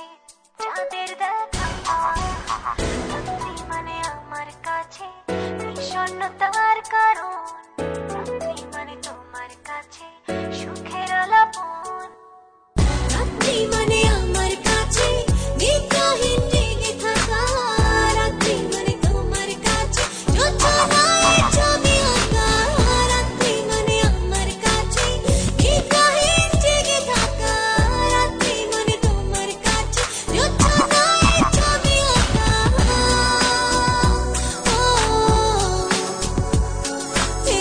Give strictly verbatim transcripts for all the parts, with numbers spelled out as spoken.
চাঁদের দেখা রাত্রি মানে আমার কাছে বিষণ্ণতার কারণ, রাত্রি মানে তোমার কাছে সুখের আলাপন, রাত্রি মানে আমার কাছে নিত্যহীন জেগে থাকা, রাত্রি মানে তোমার কাছে যোচনায় ছবি আঁকা, রাত্রি মানে আমার কাছে নিত্যহীন জেগে থাকা, রাত্রি মানে তোমার কাছে যোচনায় ছবি আঁকা। ও হে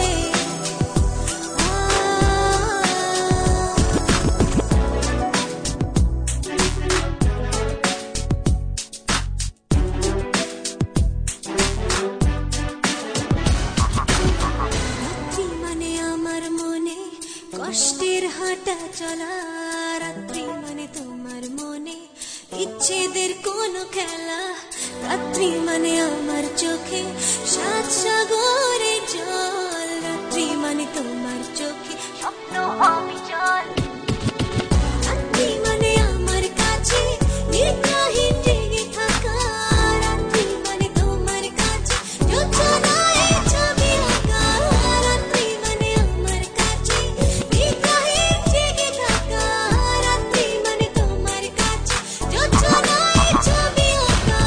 রাত্রি মানে আমার মনে কষ্টের হাঁটা চলা, রাত্রি মানে তোমার মনে ইচ্ছেদের কোনো খেলা, রাত্রি মানে আমার চোখে সাত সাগরের জল, রাত্রি মানে তোমার চোখে স্বপ্ন অবিচল, রাত্রি মানে আমার কাছে নিত্যহীন জেগে থাকা, রাত্রি মানে তোমার কাছে যোচনায় ছবি আঁকা, রাত্রি মানে আমার কাছে নিত্যহীন জেগে থাকা, রাত্রি মানে তোমার কাছে যোচনায় ছবি আঁকা।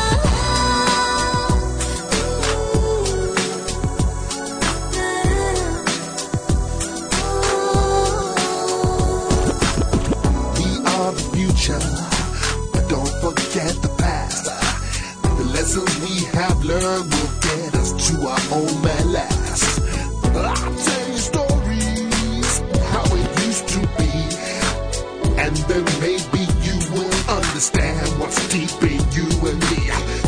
We are the future, but don't forget the past. The lessons we have learned will get us to our home at last. I'll tell you stories, how it used to be, and then maybe you will understand what's deep in you and me.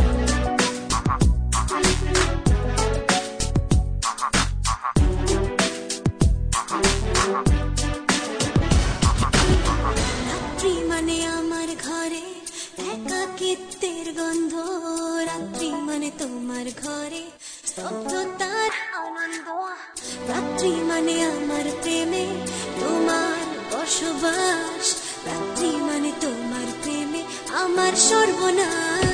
রাত্রি মানে আমার ঘরে একাকিত্বের গন্ধ, রাত্রি মানে তোমার ঘরে স্তব্ধতার আনন্দ, রাত্রি মানে আমার প্রেমে তোমার বসবাস, রাত্রি মানে তোমার প্রেমে আমার সর্বনাশ।